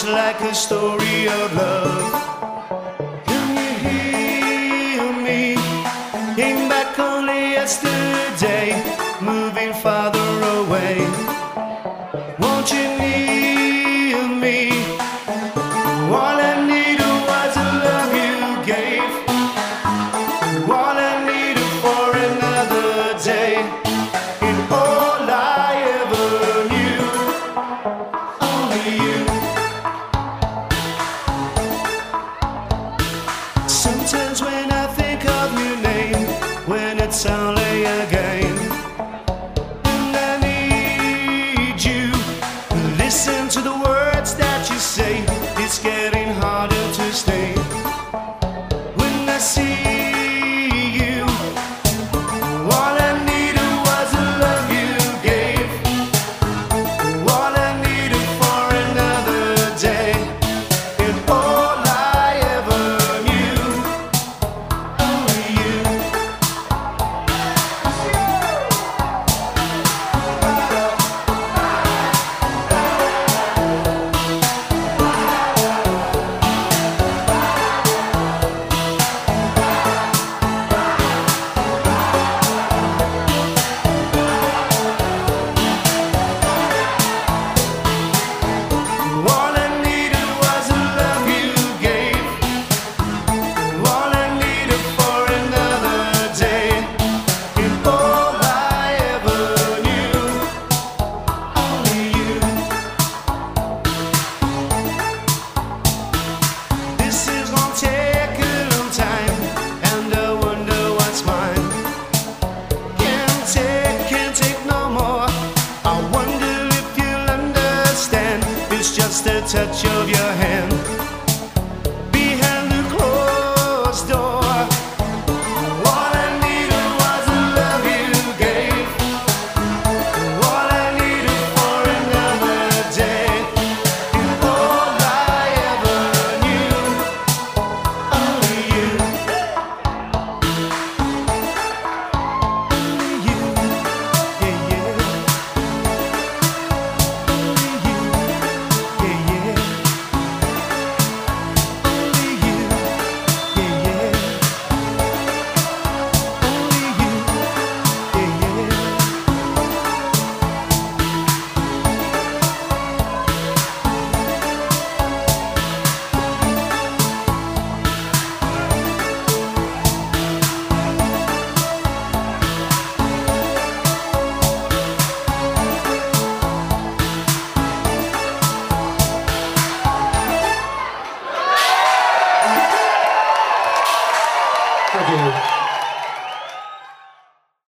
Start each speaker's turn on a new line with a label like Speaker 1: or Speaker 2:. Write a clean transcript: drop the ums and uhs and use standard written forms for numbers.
Speaker 1: just like a story of love. Can you hear me? Came back only yesterday, moving farther away. Won't you near me? All I needed was a love you gave. All I needed for another day. And all I ever knew, only you. Sometimes when I think of your name, when it's only a game, and I need you, listen to the words that you say. It's getting harder to stay. When I see you, all I needed was a love you gave. All I needed for another day. And all I ever knew, only you. All I needed was a love you gave. All I needed for another day. And all I ever knew, only you. This is gonna take a long time, and I wonder what's mine. Can't take no more. I wonder if you'll understand. It's just a touch of your hand behind the closed door. All I needed was a love you gave. All I needed for another day. And all I ever knew, only you. Only you, yeah, yeah. Only you, yeah, yeah. Only you, yeah, yeah. Only you, yeah, yeah.
Speaker 2: Thank you.